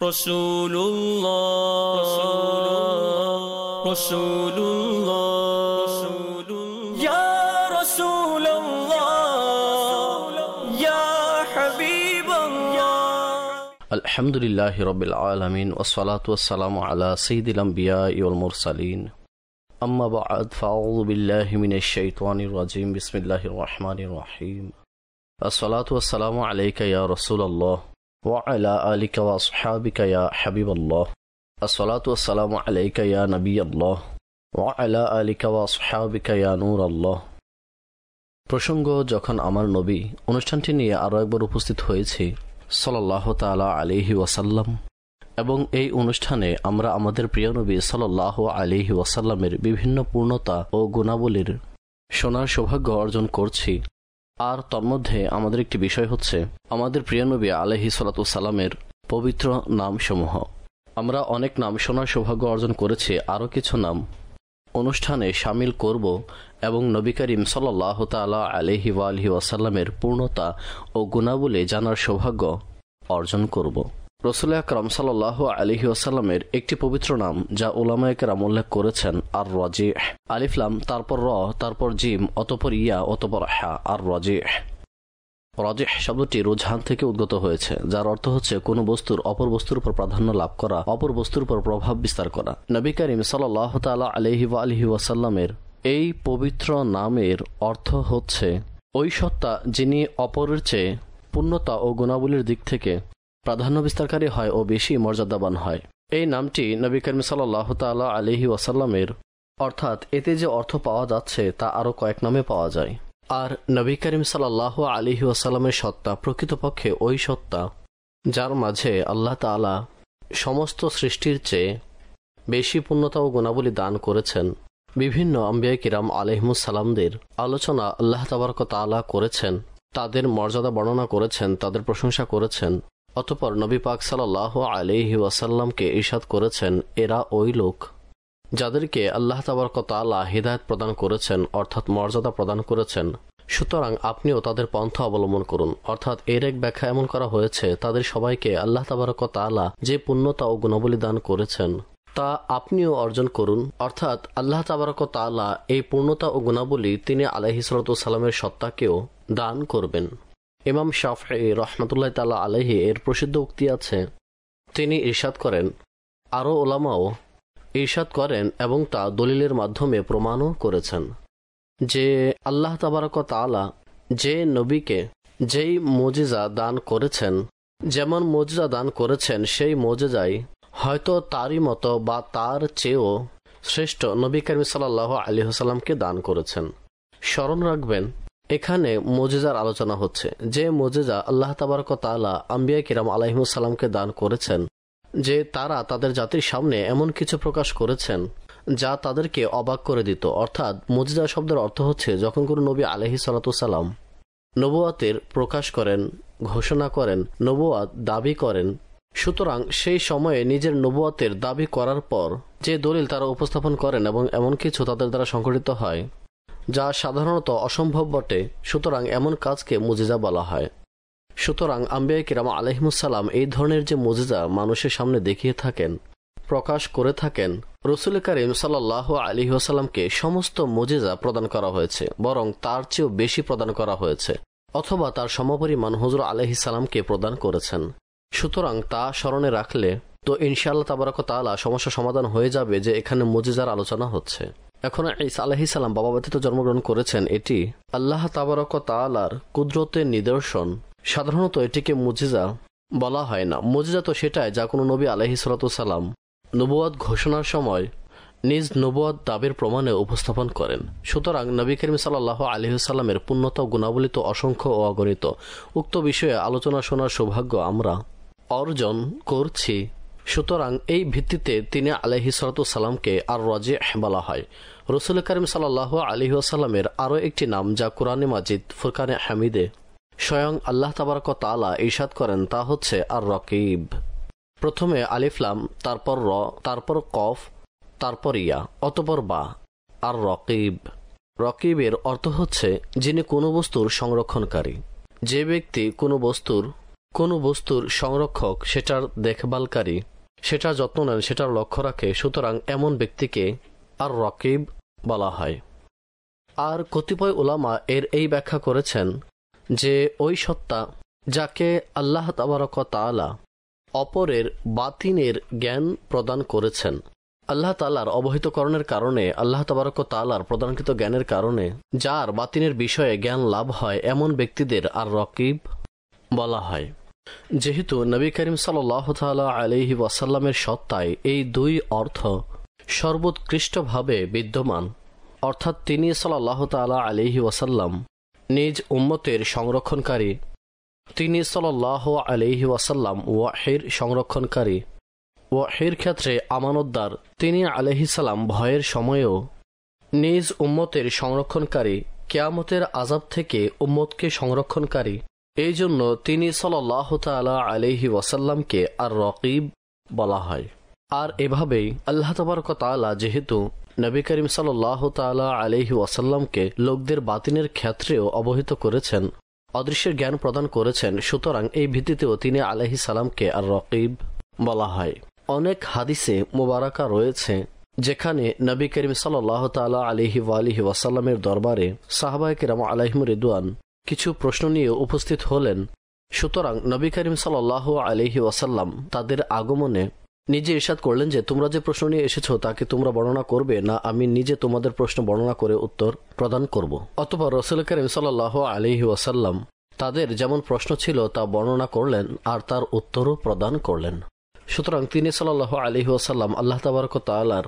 রাসূলুল্লাহ রাসূলুল্লাহ ইয়া রাসূলুল্লাহ ইয়া হাবিবাল্লাহ। আলহামদুলিল্লাহি রাব্বিল আলামিন ওয়াসসালাতু ওয়াসসালামু আলা সাইয়্যিদিল আমবিয়াই ওয়াল মুরসালিন। আম্মা বা'দ, ফাআউযু বিল্লাহি মিনাশ শাইতানির রাজীম। বিসমিল্লাহির রাহমানির রাহিম। আসসালাতু ওয়াসসালামু আলাইকা ইয়া রাসূলুল্লাহ ওয়া আলা আলিকা ওয়া আসহাবিকা ইয়া হাবিবাল্লাহ। আসসালাতু ওয়াসসালামু আলাইকা ইয়া নবিয়াল্লাহ ওয়া আলা আলিকা ওয়া আসহাবিকা ইয়া নূরাল্লাহ। প্রসঙ্গ যখন আমার নবী অনুষ্ঠানটি নিয়ে আরও একবার উপস্থিত হয়েছি সাল্লাল্লাহু তাআলা আলাইহি ওয়াসাল্লাম, এবং এই অনুষ্ঠানে আমরা আমাদের প্রিয় নবী সাল্লাল্লাহু আলাইহি ওয়াসাল্লামের বিভিন্ন পূর্ণতা ও গুণাবলীর শোনার সৌভাগ্য অর্জন করছি। আর তন্মধ্যে আমাদের একটি বিষয় হচ্ছে আমাদের প্রিয় নবী আলাইহিস সালাতু সালামের পবিত্র নামসমূহ। আমরা অনেক নাম শোনার সৌভাগ্য অর্জন করেছি, আরও কিছু নাম অনুষ্ঠানে শামিল করব এবং নবী করিম সাল্লাল্লাহু তাআলা আলাইহি ওয়া আলিহি ওয়াসাল্লামের পূর্ণতা ও গুণাবলী জানার সৌভাগ্য অর্জন করব। রাসূল আকরাম সাল্লাল্লাহু আলাইহি ওয়াসাল্লামের একটি পবিত্র নাম যা উলামায়ে কেরাম উল্লেখ করেছেন আর রাজিহ। আলিফ লাম, তারপর র, তারপর জিম, অতঃপর ইয়া, অতঃপর হা। আর রাজিহ রাজিহ শব্দটি রুঝান থেকে উদ্গত হয়েছে, যার অর্থ হচ্ছে কোনো বস্তুর অপর বস্তুর উপর প্রাধান্য লাভ করা, অপর বস্তুর উপর প্রভাব বিস্তার করা। নবী করিম সাল্লাল্লাহু তাআলা আলাইহি ওয়া আলিহি ওয়াসাল্লামের এই পবিত্র নামের অর্থ হচ্ছে ওই সত্তা যিনি অপরের চেয়ে পূর্ণতা ও গুণাবলীর দিক থেকে প্রাধান্য বিস্তারকারী হয় ও বেশি মর্যাদাবান হয়। এই নামটি নবী করিম সাল্লাল্লাহু তাআলা আলাইহি ওয়াসাল্লামের, অর্থাৎ এতে যে অর্থ পাওয়া যাচ্ছে তা আরও কয়েক নামে পাওয়া যায়। আর নবী করিম সাল্লাল্লাহু আলাইহি ওয়াসাল্লামের সত্তা প্রকৃতপক্ষে ওই সত্তা যার মাঝে আল্লাহ তাআলা সমস্ত সৃষ্টির চেয়ে বেশি পূর্ণতা ও গুণাবলী দান করেছেন। বিভিন্ন আম্বিয়া কিরাম আলাইহিমুস সালামদের আলোচনা আল্লাহ তাবারক ওয়া তাআলা করেছেন, তাদের মর্যাদা বর্ণনা করেছেন, তাদের প্রশংসা করেছেন। অতঃপর নবী পাক সাল্লাল্লাহু আলাইহি ওয়াসাল্লামকে ইরশাদ করেছেন, এরা ওই লোক যাদেরকে আল্লাহ তাবারক ওয়া তাআলা হিদায়াত প্রদান করেছেন, অর্থাৎ মর্যাদা প্রদান করেছেন। সুতরাং আপনিও তাদের পন্থা অবলম্বন করুন। অর্থাৎ এর এক ব্যাখ্যা এমন করা হয়েছে, তাদের সবাইকে আল্লাহ তাবারক ওয়া তাআলা যে পূর্ণতা ও গুণাবলী দান করেছেন তা আপনিও অর্জন করুন। অর্থাৎ আল্লাহ তাবারক ওয়া তাআলা এই পূর্ণতা ও গুণাবলী তিনি আলাইহিস সালাতু সালামের সত্তাকেও দান করবেন। ইমাম শাফঈ রাহমাতুল্লাহি তাআলা আলাইহি এর প্রসিদ্ধ উক্তি আছে, তিনি ইরশাদ করেন, আরও উলামাও ইরশাদ করেন এবং তা দলিলের মাধ্যমে প্রমাণও করেছেন যে আল্লাহ তাবারক ওয়া তাআলা যে নবীকে যেই মুজিজা দান করেছেন, যেমন মুজিজা দান করেছেন, সেই মুজিজাই হয়তো তারই মতো বা তার চেয়েও শ্রেষ্ঠ নবী করিম সাল্লাল্লাহু আলাইহি ওয়াসাল্লামকে দান করেছেন। স্মরণ রাখবেন, এখানে মুজিজার আলোচনা হচ্ছে, যে মুজিজা আল্লাহ তাবারক ওয়া তাআলা আম্বিয়া কিরাম আলাইহিমুস সালামকে দান করেছেন, যে তারা তাদের জাতির সামনে এমন কিছু প্রকাশ করেছেন যা তাদেরকে অবাক করে দিত। অর্থাৎ মুজিজা শব্দের অর্থ হচ্ছে যখন কোনো নবী আলাইহিস সালাতু সালাম নবুয়াতের প্রকাশ করেন, ঘোষণা করেন, নবুয়াত দাবি করেন। সুতরাং সেই সময়ে নিজের নবুয়াতের দাবি করার পর যে দলিল তারা উপস্থাপন করেন এবং এমন কিছু তাদের দ্বারা সংঘটিত হয় যা সাধারণত অসম্ভব বটে, সুতরাং এমন কাজকে মুজিজা বলা হয়। সুতরাং আম্বিয়া কিরাম আলাইহিমুস সালাম এই ধরনের যে মুজিজা মানুষের সামনে দেখিয়ে থাকেন, প্রকাশ করে থাকেন, রাসূল করিম সাল্লাল্লাহু আলাইহি ওয়াসাল্লামকে সমস্ত মুজিজা প্রদান করা হয়েছে, বরং তার চেয়েও বেশি প্রদান করা হয়েছে, অথবা তার সমপরিমাণ হুজুর আলাইহিস সালামকে প্রদান করেছেন। সুতরাং তা স্মরণে রাখলে তো ইনশাআল্লাহ তাবারক ওয়া তাআলা সমস্যা সমাধান হয়ে যাবে যে এখানে মুজিজার আলোচনা হচ্ছে। এখন ঈসা আলাইহিস সালাম বাবা ব্যতীত জন্মগ্রহণ করেছেন, এটি আল্লাহ তাবারক ওয়া তাআলার কুদরতের নিদর্শন। সাধারণত এটিকে মুজিজা বলা হয় না। মুজিজা তো সেটাই যা কোনো নবী আলাইহিস সালাতু সালাম নবুয়াত ঘোষণার সময় নিজ নবুয়াত দাবির প্রমাণে উপস্থাপন করেন। সুতরাং নবী করিম সাল্লাল্লাহু আলাইহি ওয়াসাল্লামের পূর্ণতা ও গুণাবলী তো অসংখ্য ও অগণিত। উক্ত বিষয়ে আলোচনা শোনার সৌভাগ্য আমরা অর্জন করছি। সুতরাং এই ভিত্তিতে তিনি আলাইহিস সালাতু সালামকে আর রাজিহ বলা হয়। রাসূল করিম সাল্লাল্লাহু আলাইহি ওয়াসাল্লামের আরও একটি নাম যা কুরআনে মাজিদ ফুরকানে হামিদে স্বয়ং আল্লাহ তাবারক ওয়া তাআলা ইরশাদ করেন, তা হচ্ছে আর রকিব। প্রথমে আলিফ লাম, তারপর র, তারপর কফ, তারপর ইয়া, অতঃপর বা। আর রকিব, রকিবের অর্থ হচ্ছে যিনি কোনো বস্তুর সংরক্ষণকারী। যে ব্যক্তি কোনো বস্তুর কোনো বস্তুর সংরক্ষক, সেটার দেখভালকারী, সেটার যত্ন নেন, সেটার লক্ষ্য রাখে, সুতরাং এমন ব্যক্তিকে আর রকিব বলা হয়। আর কতিপয় উলামা এর এই ব্যাখ্যা করেছেন যে ওই সত্তা যাকে আল্লাহ তাবারক ওয়া তাআলা অপরের বাতিনের জ্ঞান প্রদান করেছেন, আল্লাহ তাআলার অবহিতকরণের কারণে, আল্লাহ তাবারক ওয়া তাআলার প্রদানকৃত জ্ঞানের কারণে যার বাতিনের বিষয়ে জ্ঞান লাভ হয়, এমন ব্যক্তিদের আর রকিব বলা হয়। যেহেতু নবী করিম সাল্লাল্লাহু তাআলা আলাইহি ওয়াসাল্লামের সত্তায় এই দুই অর্থ সর্বোৎকৃষ্টভাবে বিদ্যমান, অর্থাৎ তিনি সাল্লাল্লাহু তাআলা আলাইহি ওয়াসাল্লাম নিজ উম্মতের সংরক্ষণকারী, তিনি সাল্লাল্লাহু আলাইহি ওয়াসাল্লাম ওয়াহির সংরক্ষণকারী, ওয়াহির ক্ষেত্রে আমানতদার, তিনি আলাইহিস সালাম ভয়ের সময়েও নিজ উম্মতের সংরক্ষণকারী, কিয়ামতের আযাব থেকে উম্মতকে সংরক্ষণকারী, এই জন্য তিনি সাল্লাল্লাহু তাআলা আলাইহি ওয়াসাল্লামকে আর রকিব বলা হয়। আর এভাবেই আল্লাহ তাবারক ওয়া তাআলা যেহেতু নবী করিম সাল্লাল্লাহু তাআলা আলাইহি ওয়াসাল্লামকে লোকদের বাতিনের ক্ষেত্রেও অবহিত করেছেন, অদৃশ্যের জ্ঞান প্রদান করেছেন, সুতরাং এই ভিত্তিতেও তিনি আলাইহিস সালামকে আর রকিব বলা হয়। অনেক হাদিসে মুবারাকা রয়েছে যেখানে নবী করিম সাল্লাল্লাহু তাআলা আলাইহি ওয়াসাল্লামের দরবারে সাহাবায়ে কেরাম আলাইহিম রিদওয়ান কিছু প্রশ্ন নিয়ে উপস্থিত হলেন। সুতরাং নবী করিম সাল্লাল্লাহু আলাইহি ওয়াসাল্লাম তাদের আগমনে নিজে ইরশাদ করলেন যে তোমরা যে প্রশ্ন নিয়ে এসেছো তাকে তোমরা বর্ণনা করবে না আমি নিজে তোমাদের প্রশ্ন বর্ণনা করে উত্তর প্রদান করব। অতঃপর রাসূল করিম সাল্লাল্লাহু আলাইহি ওয়াসাল্লাম তাদের যেমন প্রশ্ন ছিল তা বর্ণনা করলেন আর তার উত্তরও প্রদান করলেন। সুতরাং তিনি সাল্লাল্লাহু আলাইহি ওয়াসাল্লাম আল্লাহ তাবারক ওয়া তাআলার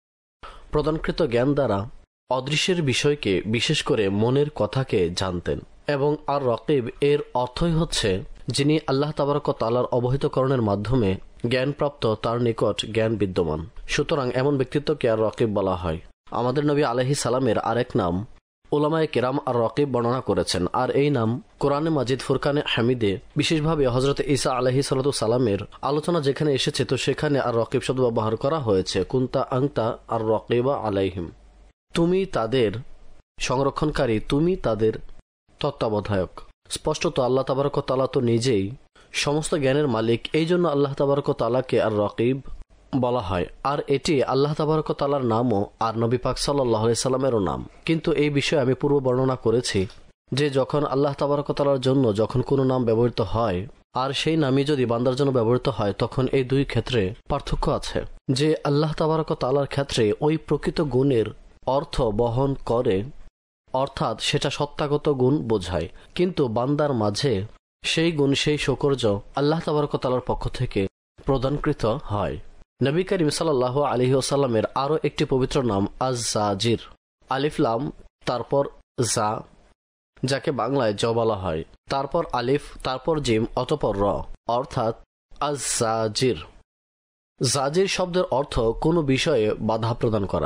প্রদানকৃত জ্ঞান দ্বারা অদৃশ্যের বিষয়কে, বিশেষ করে মনের কথাকে জানতেন। এবং আর রকিব এর অর্থই হচ্ছে যিনি আল্লাহ তাবারক ওয়া তাআলার অবহিতকরণের মাধ্যমে জ্ঞানপ্রাপ্ত, তার নিকট জ্ঞান বিদ্যমান। সুতরাং এমন ব্যক্তিত্বকে আর রকিব বলা হয়। আমাদের নবী আলাইহিস সালামের আরেক নাম উলামায়ে কেরাম আর রকিব বর্ণনা করেছেন, আর এই নাম কোরআনে মাজিদ ফুরকানে হামিদে বিশেষভাবে হযরত ঈসা আলাইহিস সালামের আলোচনা যেখানে এসেছে তো সেখানে আর রকিব শব্দ ব্যবহার করা হয়েছে। কুনতা আনতা আর রকিবা আলাইহিম, তুমি তাদের সংরক্ষণকারী, তুমি তাদের তত্ত্বাবধায়ক। স্পষ্টত আল্লাহ তাবারক ওয়া তাআলা তো নিজেই সমস্ত জ্ঞানের মালিক, এই জন্য আল্লাহ তাবারক ওয়া তাআলাকে আর রকিব বলা হয়। আর এটি আল্লাহ তাবারক ওয়া তাআলার নামও আর নবী পাক সাল্লাল্লাহু আলাইহি সাল্লামেরও নাম। কিন্তু এই বিষয়ে আমি পূর্ব বর্ণনা করেছি যে যখন আল্লাহ তাবারক ওয়া তাআলার জন্য যখন কোনো নাম ব্যবহৃত হয় আর সেই নামই যদি বান্দার জন্য ব্যবহৃত হয় তখন এই দুই ক্ষেত্রে পার্থক্য আছে। যে আল্লাহ তাবারক ওয়া তাআলার ক্ষেত্রে ওই প্রকৃত গুণের অর্থ বহন করে, অর্থাৎ সেটা সত্তাগত গুণ বোঝায়, কিন্তু বান্দার মাঝে সেই গুণ, সেই সৌকর্য আল্লাহ তাবারক ওয়া তাআলার পক্ষ থেকে প্রদানকৃত হয়। নবী করিম সাল্লাল্লাহু আলাইহি ওয়াসাল্লামের আরও একটি পবিত্র নাম আজ-জাজির, আলিফ লাম তারপর জা, যাকে বাংলায় জ বলা হয়, তারপর আলিফ তারপর জিম অতঃপর র, অর্থাৎ আজ-জাজির। জাজির শব্দের অর্থ কোনো বিষয়ে বাধা প্রদান করা,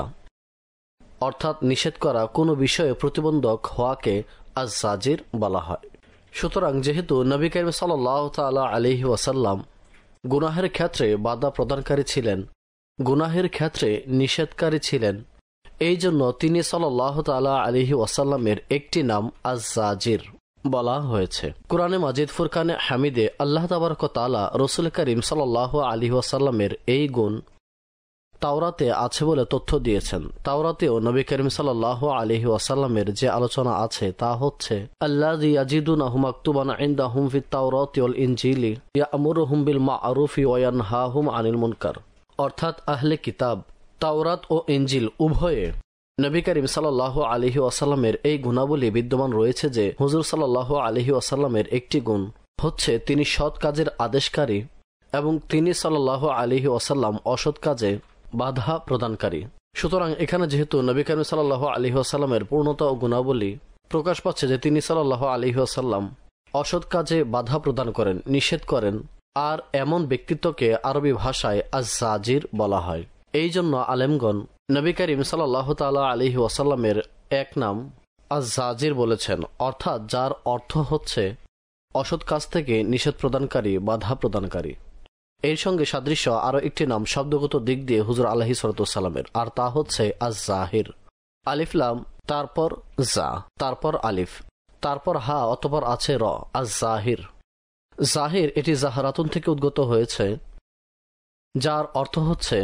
অর্থাৎ নিষেধ করা, কোনো বিষয়ে প্রতিবন্ধক হওয়াকে আজ-জাজির বলা হয়। সুতরাং যেহেতু নবী করিম সাল্লাল্লাহু তাআলা আলাইহি ওয়াসাল্লাম গুনাহের ক্ষেত্রে বাধা প্রদানকারী ছিলেন, গুনাহের ক্ষেত্রে নিষেধকারী ছিলেন, এই জন্য তিনি সাল্লাল্লাহু তাআলা আলাইহি ওয়াসাল্লামের একটি নাম আজ-জাজির বলা হয়েছে। কোরআনে মাজিদ ফুরকানে হামিদে আল্লাহ তাবারক ওয়া তাআলা রাসূল করিম সাল্লাল্লাহু আলাইহি ওয়াসাল্লামের এই গুণ তাওরাতে আছে বলে তথ্য দিয়েছেন। তাওরাতেও নবী করিম সাল্লাল্লাহু আলাইহি ওয়াসাল্লামের যে আলোচনা আছে তা হচ্ছে আল্লাযী ইয়াজিদুনাহু মাকতুবান ইনদাহুম ফিত তাওরাতি ওয়াল ইনজিলি ইয়া'মুরুহুম বিল মা'রুফি ওয়া ইয়ানহাহুম আনিল মুনকার, অর্থাৎ আহলে কিতাব তাওরাত ও ইনজিল উভয়ে নবী করিম সাল্লাল্লাহু আলাইহি ওয়াসাল্লামের এই গুণাবলী বিদ্যমান রয়েছে যে হুজুর সাল্লাল্লাহু আলাইহি ওয়াসাল্লামের একটি গুণ হচ্ছে তিনি সৎ কাজের আদেশকারী এবং তিনি সাল্লাল্লাহু আলাইহি ওয়াসাল্লাম অসৎ কাজে বাধা প্রদানকারী। সুতরাং এখানে যেহেতু নবী করিম সাল্লাল্লাহু আলাইহি ওয়াসাল্লামের পূর্ণতা ও গুণাবলী প্রকাশ পাচ্ছে যে তিনি সাল্লাল্লাহু আলাইহি ওয়াসাল্লাম অসৎ কাজে বাধা প্রদান করেন, নিষেধ করেন, আর এমন ব্যক্তিত্বকে আরবি ভাষায় আজ-জাজির বলা হয়। এই জন্য আলেমগণ নবী করিম সাল্লাল্লাহু তাআলা আলাইহি ওয়াসাল্লামের এক নাম আজ-জাজির বলেছেন, অর্থাৎ যার অর্থ হচ্ছে অসৎ কাজ থেকে নিষেধ প্রদানকারী, বাধা প্রদানকারী। এর সঙ্গে সাদৃশ্য আরও একটি নাম শব্দগত দিক দিয়ে হুজুর আলাইহিস সালামের, আর তা হচ্ছে আজ-জাহির। আলিফ লাম তারপর জা তারপর আলিফ তারপর হা অতঃপর আছে র, আজ-জাহির। জাহির এটি জাহারাতুন থেকে উদ্গত হয়েছে, যার অর্থ হচ্ছে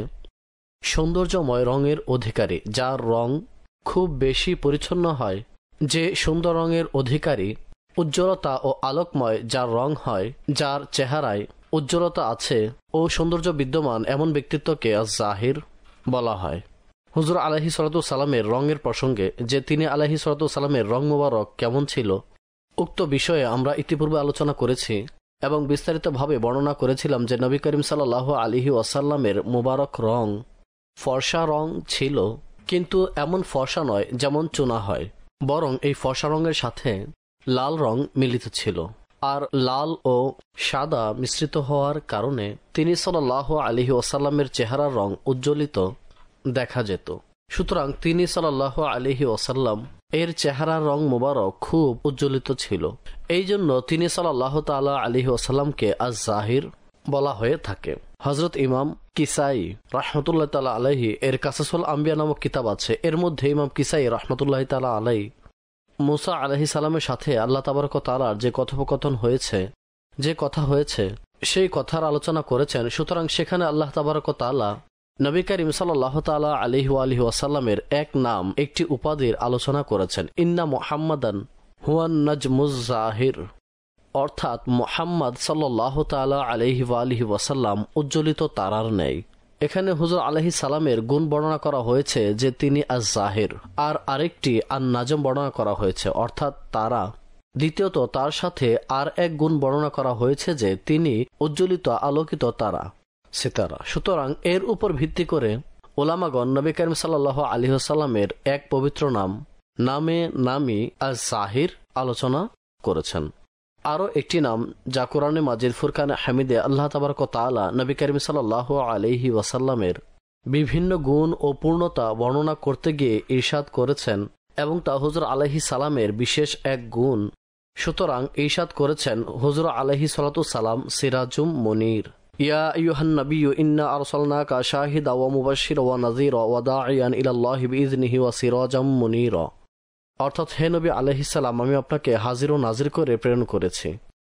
সৌন্দর্যময় রঙের অধিকারী, যার রং খুব বেশি পরিচ্ছন্ন হয়। যে সুন্দর রঙের অধিকারী, উজ্জ্বলতা ও আলোকময় যার রং হয়, যার চেহারায় উজ্জ্বলতা আছে ও সৌন্দর্য বিদ্যমান, এমন ব্যক্তিত্বকে জাহির বলা হয়। হুজুর আলাইহিসসালামের রঙের প্রসঙ্গে, যে তিনি আলাইহিসসালামের রং মোবারক কেমন ছিল, উক্ত বিষয়ে আমরা ইতিপূর্বে আলোচনা করেছি এবং বিস্তারিতভাবে বর্ণনা করেছিলাম যে নবী করিম সাল্লাল্লাহু আলাইহি ওয়াসাল্লামের মোবারক রং ফর্সা রং ছিল, কিন্তু এমন ফর্সা নয় যেমন চুনা হয়, বরং এই ফর্সা রঙের সাথে লাল রং মিলিত ছিল। আর লাল ও সাদা মিশ্রিত হওয়ার কারণে তিনি সাল্লাল্লাহু আলাইহি ওয়াসাল্লামের চেহারার রং উজ্জ্বলিত দেখা যেত। সুতরাং তিনি সাল্লাল্লাহু আলাইহি ওয়াসাল্লাম এর চেহারার রং মোবারক খুব উজ্জ্বলিত ছিল। এই জন্য তিনি সাল্লাল্লাহু তাআলা আলাইহি ওয়াসাল্লামকে আজ-জাহির বলা হয়ে থাকে। হযরত ইমাম কিসাই রাহমাতুল্লাহ তাআলা আলাইহি এর কাসাসুল আম্বিয়া নামক কিতাব আছে। এর মধ্যে ইমাম কিসাই রাহমাতুল্লাহ তাআলা আলাইহি মুসা আলাইহিস সালামের সাথে আল্লাহ তাবারক ওয়া তাআলার যে কথোপকথন হয়েছে, যে কথা হয়েছে, সেই কথার আলোচনা করেছেন। সুতরাং সেখানে আল্লাহ তাবারক ওয়া তাআলা নবী করিম সাল্লাল্লাহু তাআলা আলাইহি ওয়া আলিহি ওয়াসাল্লামের এক নাম, একটি উপাধির আলোচনা করেছেন। ইন্না মুহাম্মাদান হুয়ান নাজমুজ জাহির, অর্থাৎ মুহাম্মদ সাল্লাল্লাহু তাআলা আলাইহি ওয়া আলিহি ওয়াসাল্লাম উজ্জ্বলিত তারার ন্যায়। এখানে হুজুর আলাইহিস সালামের গুণ বর্ণনা করা হয়েছে যে তিনি আজ-জাহির, আর আরেকটি আন-নাজম বর্ণনা করা হয়েছে অর্থাৎ তারা। দ্বিতীয়ত তার সাথে আর এক গুণ বর্ণনা করা হয়েছে যে তিনি উজ্জ্বলিত আলোকিত তারা, সিতারা। সুতরাং এর উপর ভিত্তি করে ওলামাগণ নবী করিম সাল্লাল্লাহু আলাইহি ওয়াসাল্লামের এক পবিত্র নামে নামি আজ-জাহির আলোচনা করেছেন। আরও একটি নাম যা কোরআনে মাজিদ ফুরকানে হামিদে আল্লাহ তাবারক ওয়া তাআলা নবী করিম সাল্লাল্লাহু আলাইহি ওয়াসাল্লামের বিভিন্ন গুণ ও পূর্ণতা বর্ণনা করতে গিয়ে ইরশাদ করেছেন, এবং তা হুজুর আলাইহিস সালামের বিশেষ এক গুণ। সুতরাং ইরশাদ করেছেন হুজুর আলাইহিস সালাতু সালাম সিরাজুম মুনির, ইয়া আইয়ুহান নাবিয়্যু ইন্না আরসালনাকা শাহিদা ওয়া মুবাশশিরা ওয়া নাযীরা ওয়া দাঈয়ান ইলাল্লাহি বিইযনিহি ওয়া সিরাজাম মুনীরা। অর্থাৎ হে নবী আলাইহিস সালাম, আমি আপনাকে হাজির ও নাজির করে প্রেরণ করেছি,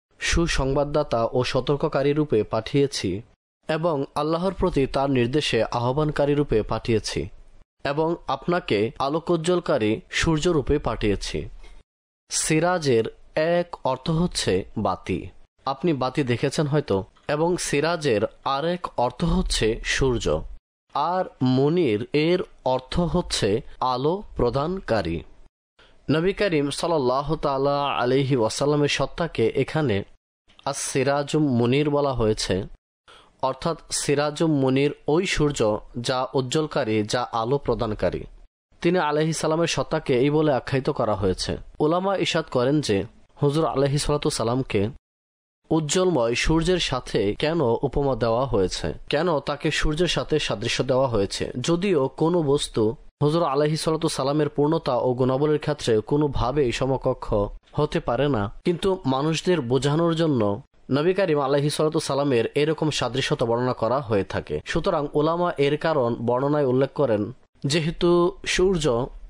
সুসংবাদদাতা ও সতর্ককারী রূপে পাঠিয়েছি, এবং আল্লাহর প্রতি তার নির্দেশে আহ্বানকারী রূপে পাঠিয়েছি, এবং আপনাকে আলোকোজ্জ্বলকারী সূর্য রূপে পাঠিয়েছি। সিরাজের এক অর্থ হচ্ছে বাতি, আপনি বাতি দেখেছেন হয়তো, এবং সিরাজের আরেক অর্থ হচ্ছে সূর্য, আর মুনির এর অর্থ হচ্ছে আলো প্রদানকারী। নবী করিম সাল্লাল্লাহু তাআলা আলাইহি ওয়াসাল্লামের সত্তাকে এখানে আস-সিরাজুম মুনির বলা হয়েছে, অর্থাৎ সিরাজুম মুনির ওই সূর্য যা উজ্জ্বলকারী, যা আলো প্রদানকারী। তিনি আলাইহিস সালামের সত্তাকে এই বলে আখ্যায়িত করা হয়েছে। উলামা ইরশাদ করেন যে হুজুর আলাইহিস সালাতু সালামকে উজ্জ্বলময় সূর্যের সাথে কেন উপমা দেওয়া হয়েছে, কেন তাকে সূর্যের সাথে সাদৃশ্য দেওয়া হয়েছে। যদিও কোনো বস্তু হুজুর আলাইহিস সালাতু সালামের পূর্ণতা ও গুণাবলীর ক্ষেত্রে কোনোভাবেই সমকক্ষ হতে পারে না, কিন্তু মানুষদের বোঝানোর জন্য নবী করিম আলাইহিস সালাতু সালামের এরকম সাদৃশ্যতা বর্ণনা করা হয়ে থাকে। সুতরাং উলামা এর কারণ বর্ণনায় উল্লেখ করেন, যেহেতু সূর্য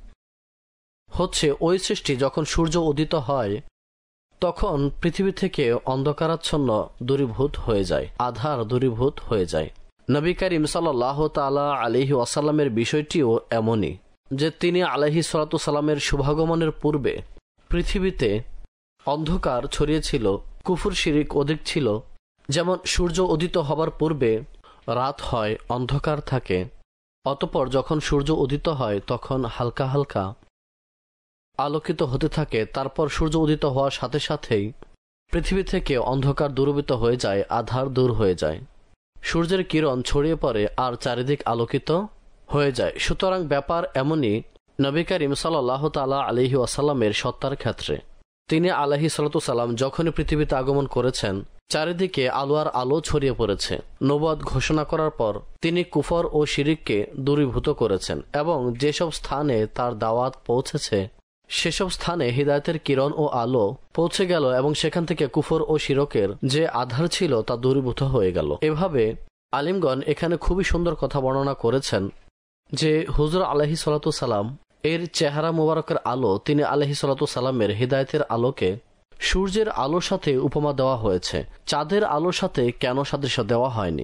হচ্ছে ওই সৃষ্টি, যখন সূর্য উদিত হয় তখন পৃথিবী থেকে অন্ধকারাচ্ছন্ন দূরীভূত হয়ে যায়, আধার দূরীভূত হয়ে যায়। নবী করিম সাল্লাল্লাহু তাআলা আলাইহি ওয়াসাল্লামের বিষয়টিও এমনই, যে তিনি আলাইহিস সালাতু সালামের শুভাগমনের পূর্বে পৃথিবীতে অন্ধকার ছড়িয়েছিল, কুফর শিরিক অধিক ছিল। যেমন সূর্য উদিত হবার পূর্বে রাত হয়, অন্ধকার থাকে, অতঃপর যখন সূর্য উদিত হয় তখন হালকা হালকা আলোকিত হতে থাকে, তারপর সূর্য উদিত হওয়ার সাথে সাথেই পৃথিবী থেকে অন্ধকার দূরীভূত হয়ে যায়, আধার দূর হয়ে যায়, সূর্যের কিরণ ছড়িয়ে পড়ে আর চারিদিক আলোকিত হয়ে যায়। সুতরাং ব্যাপার এমনই নবী করিম সাল্লাল্লাহু তাআলা আলাইহি ওয়াসাল্লামের সত্তার ক্ষেত্রে। তিনি আলাইহিস সালাতু সালাম যখনই পৃথিবীতে আগমন করেছেন, চারিদিকে আলো আর আলো ছড়িয়ে পড়েছে। নবুয়ত ঘোষণা করার পর তিনি কুফর ও শিরিককে দূরীভূত করেছেন, এবং যেসব স্থানে তার দাওয়াত পৌঁছেছে সেসব স্থানে হিদায়াতের কিরণ ও আলো পৌঁছে গেল, এবং সেখান থেকে কুফর ও শিরকের যে আধার ছিল তা দূরীভূত হয়ে গেল। এভাবে আলিমগণ এখানে খুবই সুন্দর কথা বর্ণনা করেছেন যে হুজুর আলাইহিস সালাতু সালাম এর চেহারা মুবারকের আলো তিনি আলাইহিস সালাতু সালামের হিদায়াতের আলোকে সূর্যের আলোর সাথে উপমা দেওয়া হয়েছে, চাঁদের আলোর সাথে কেন সাদৃশ্য দেওয়া হয়নি?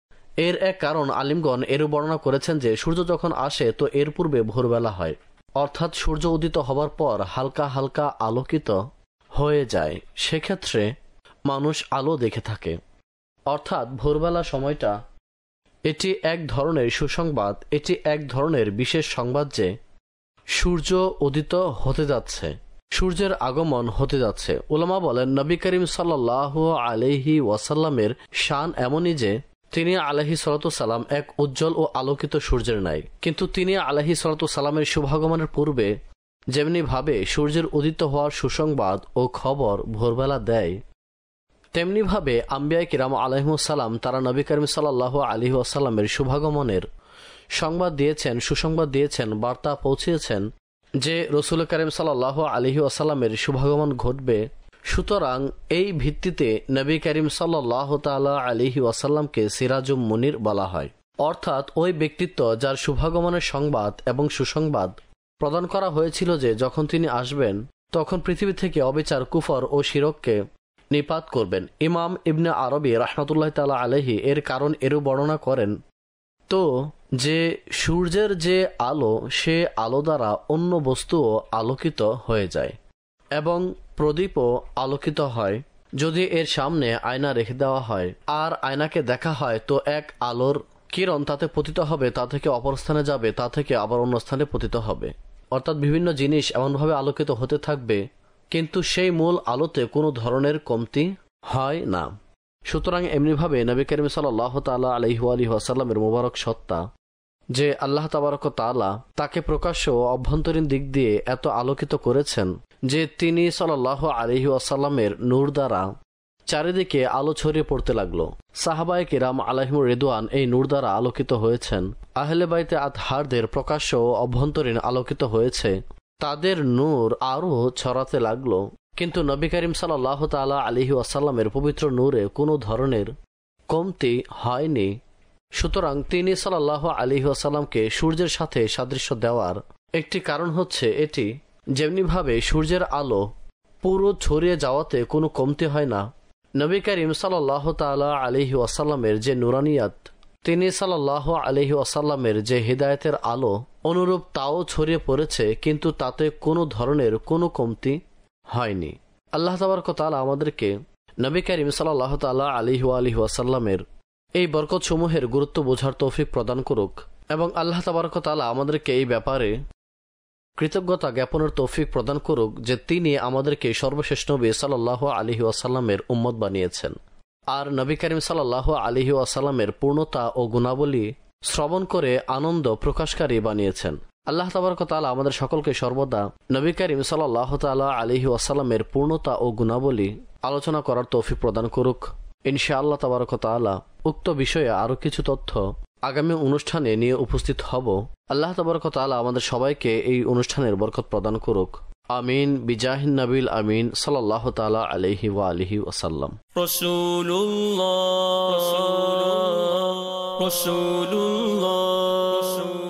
এর এক কারণ আলিমগণ এরও বর্ণনা করেছেন যে সূর্য যখন আসে তো এর পূর্বে ভোরবেলা হয়, অর্থাৎ সূর্য উদিত হবার পর হালকা হালকা আলোকিত হয়ে যায়, সেক্ষেত্রে মানুষ আলো দেখে থাকে। অর্থাৎ ভোরবেলা সময়টা এটি এক ধরনের সুসংবাদ, এটি এক ধরনের বিশেষ সংবাদ যে সূর্য উদিত হতে যাচ্ছে, সূর্যের আগমন হতে যাচ্ছে। উলামা বলেন নবী করিম সাল্লাল্লাহু আলাইহি ওয়াসাল্লামের শান এমনই যে তিনি আলাইহি সাল্লাতু সালাম এক উজ্জ্বল ও আলোকিত সূর্যের ন্যায়, কিন্তু তিনি আলাইহি সাল্লাতু সালামের শুভাগমনের পূর্বে যেমনি ভাবে সূর্যের উদিত হওয়ার সুসংবাদ ও খবর ভোরবেলা দেয়, তেমনি ভাবে আম্বিয়া কিরাম আলাইহিমুস সালাম তারা নবী করিম সাল্লাল্লাহু আলাইহি ওয়াসাল্লামের শুভাগমনের সংবাদ দিয়েছেন, সুসংবাদ দিয়েছেন, বার্তা পৌঁছিয়েছেন যে রসুল করিম সাল্লাল্লাহু আলাইহি ওয়াসাল্লামের শুভাগমন ঘটবে। সুতরাং এই ভিত্তিতে নবী করিম সাল্লাল্লাহু তাআলা আলাইহি ওয়াসাল্লামকে সিরাজুম মুনির বলা হয়, অর্থাৎ ওই ব্যক্তিত্ব যার শুভাগমনের সংবাদ এবং সুসংবাদ প্রদান করা হয়েছিল যে যখন তিনি আসবেন তখন পৃথিবী থেকে অবিচার, কুফর ও শিরককে নিপাত করবেন। ইমাম ইবনে আরবি রাহমাতুল্লাহ তাআলা আলাইহি এর কারণ এরও বর্ণনা করেন তো যে সূর্যের যে আলো সে আলো দ্বারা অন্য বস্তুও আলোকিত হয়ে যায় এবং প্রদীপও আলোকিত হয়। যদি এর সামনে আয়না রেখে দেওয়া হয় আর আয়নাকে দেখা হয় তো এক আলোর কিরণ তাতে পতিত হবে, তা থেকে অপর স্থানে যাবে, তা থেকে আবার অন্য স্থানে পতিত হবে, অর্থাৎ বিভিন্ন জিনিস এমনভাবে আলোকিত হতে থাকবে কিন্তু সেই মূল আলোতে কোনো ধরনের কমতি হয় না। সুতরাং এমনিভাবে নবী করিম সাল্লাল্লাহু তাআলা আলাইহি ওয়াসাল্লামের মুবারক সত্তা যে আল্লাহ তাবারক তাআলা তাকে প্রকাশ্য ও অভ্যন্তরীণ দিক দিয়ে এত আলোকিত করেছেন যে তিনি সাল্লাল্লাহু আলাইহি ওয়াসাল্লামের নূর দ্বারা চারিদিকে আলো ছড়িয়ে পড়তে লাগলো। সাহাবায়ে কিরাম আলাইহিমুর রিদওয়ান এই নূর দ্বারা আলোকিত হয়েছেন। আহলে বাইতে আতহারদের প্রকাশ্য ও অভ্যন্তরীণ আলোকিত হয়েছে, তাদের নূর আরও ছড়াতে লাগলো, কিন্তু নবী করিম সাল্লাল্লাহু তাআলা আলাইহি ওয়াসাল্লামের পবিত্র নূরে কোনো ধরনের কমতি হয়নি। সুতরাং তিনি সাল্লাল্লাহু আলাইহি ওয়াসাল্লামকে সূর্যের সাথে সাদৃশ্য দেওয়ার একটি কারণ হচ্ছে এটি, যেমনিভাবে সূর্যের আলো পুরো ছড়িয়ে যাওয়াতে কোনো কমতি হয় না, নবী করিম সাল্লাল্লাহু তাআলা আলাইহি ওয়াসাল্লামের যে নুরানিয়াত, তিনি সাল্লাল্লাহু আলাইহি ওয়াসাল্লামের যে হিদায়াতের আলো অনুরূপ তাও ছড়িয়ে পড়েছে, কিন্তু তাতে কোনো ধরনের কোনো কমতি হয়নি। আল্লাহ তাবারক তাআলা আমাদেরকে নবী করিম সাল্লাল্লাহু তাআলা আলাইহি ওয়াসাল্লামের এই বরকত সমূহের গুরুত্ব বোঝার তৌফিক প্রদান করুক এবং আল্লাহ তাবারক তাআলা আমাদেরকে এই ব্যাপারে কৃতজ্ঞতা জ্ঞাপনের তৌফিক প্রদান করুক যে তিনি আমাদেরকে সর্বশ্রেষ্ঠ নবী সাল্লাল্লাহু আলাইহি ওয়াসাল্লামের উম্মত বানিয়েছেন আর নবী করিম সাল্লাল্লাহু আলাইহি ওয়াসাল্লামের পূর্ণতা ও গুণাবলী শ্রবণ করে আনন্দ প্রকাশকারী বানিয়েছেন। আল্লাহ তাবারক তাআলা আমাদের সকলকে সর্বদা নবী করিম সাল্লাল্লাহু তাআলা আলাইহি ওয়াসাল্লামের পূর্ণতা ও গুণাবলী আলোচনা করার তৌফিক প্রদান করুক ইনশাআল্লাহ তাবারক তাআলা। উক্ত বিষয়ে আরো কিছু তথ্য আগামী অনুষ্ঠানে নিয়ে উপস্থিত হব। আল্লাহ তাবারক তাআলা আমাদের সবাইকে এই অনুষ্ঠানের বরকত প্রদান করুক। আমিন বিজাহিন নবিল আমিন সাল্লাল্লাহু তাআলা আলাইহি ওয়া আলিহি ওয়াসাল্লাম। রাসূলুল্লাহ